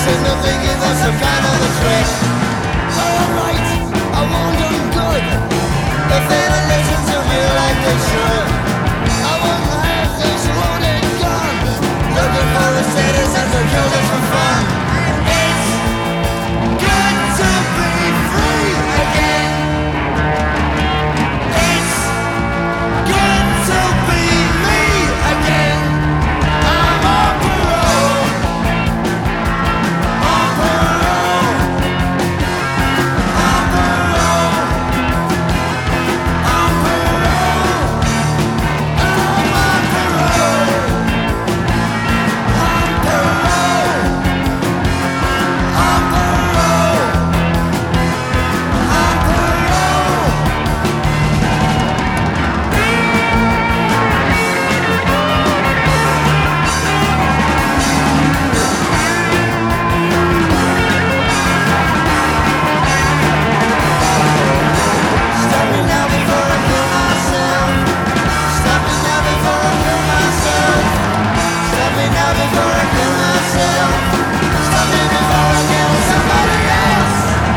seem to think it was some kind of a trick. Alright, I warned them good. If they don't listen to me like they should, I wouldn't have this loaded gun. Looking for the citizens who kill us for fun. It's good to be free again. It's good to be me again. I'm on parole. On parole. On parole. On parole. I'm on parole. On parole. On parole. On parole. Stop me now before I kill myself. Stop me now before I kill myself. Stop me now before I kill myself. Stop me before I kill somebody else.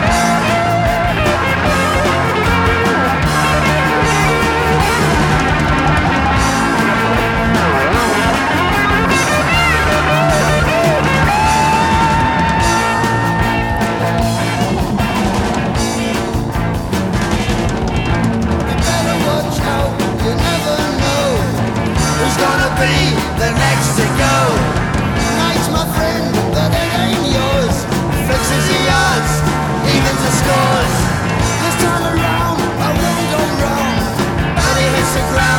You better watch out, you never know who's gonna be the next to go. Night's my friend, but it ain't yours. Fixes the odds, evens the scores. This time around, I won't go wrong. But he hits the ground.